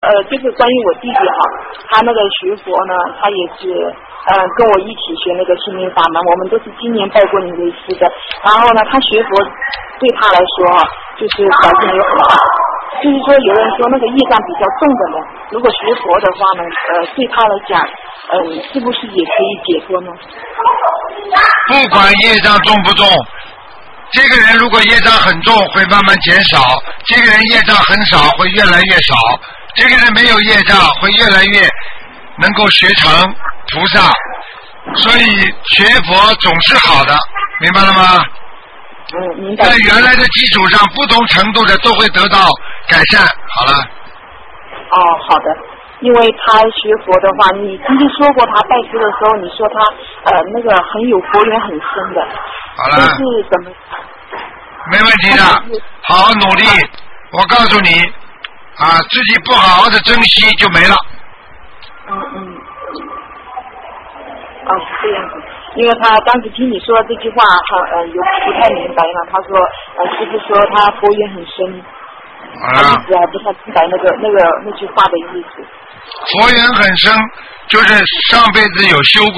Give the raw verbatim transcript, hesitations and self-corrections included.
呃，就是关于我弟弟哈，他那个学佛呢，他也是呃跟我一起学那个心灵法门，我们都是今年拜过你为师的。然后呢，他学佛对他来说哈，就是条件也很大。就是说，有人说那个业障比较重的人，如果学佛的话呢，呃，对他来讲，呃，是不是也可以解脱呢？ 不管业障重不重。这个人如果业障很重，会慢慢减少；这个人业障很少，会越来越少；这个人没有业障，会越来越能够学成菩萨。所以学佛总是好的，明白了吗？ 嗯，明白。 在原来的基础上，不同程度的都会得到改善。好了。 哦，好的。因为他学佛的话，你曾经说过他拜师的时候，你说他呃那个很有佛缘很深的。 好了。 但是怎么？ 没问题的，好好努力。我告诉你，啊，自己不好好的珍惜就没了。 嗯嗯。哦，是这样子。因为他当时听你说这句话，他呃有不太明白了。他说呃师父说他佛缘很深，他一直还不太明白那个那个那句话的意思。 佛缘很深，就是上辈子有修过。